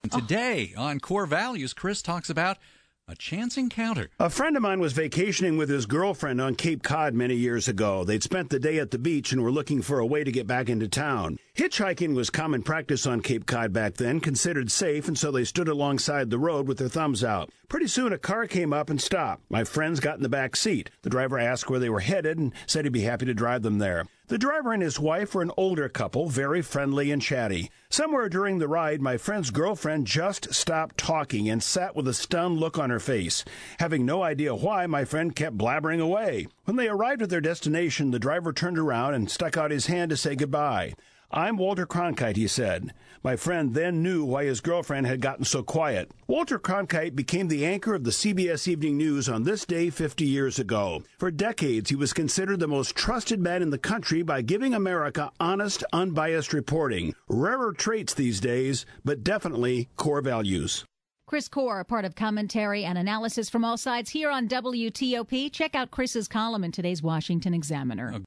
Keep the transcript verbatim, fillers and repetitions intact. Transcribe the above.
And today on Core Values, Chris talks about a chance encounter. A friend of mine was vacationing with his girlfriend on Cape Cod many years ago. They'd spent the day at the beach and were looking for a way to get back into town. Hitchhiking was common practice on Cape Cod back then, considered safe, and so they stood alongside the road with their thumbs out. Pretty soon a car came up and stopped. My friends got in the back seat. The driver asked where they were headed and said he'd be happy to drive them there. The driver and his wife were an older couple, very friendly and chatty. Somewhere during the ride, my friend's girlfriend just stopped talking and sat with a stunned look on her face. Having no idea why, my friend kept blabbering away. When they arrived at their destination, the driver turned around and stuck out his hand to say goodbye. "I'm Walter Cronkite," he said. My friend then knew why his girlfriend had gotten so quiet. Walter Cronkite became the anchor of the C B S Evening News on this day fifty years ago. For decades, he was considered the most trusted man in the country by giving America honest, unbiased reporting. Rarer traits these days, but definitely core values. Chris Core, part of commentary and analysis from all sides here on W T O P. Check out Chris's column in today's Washington Examiner.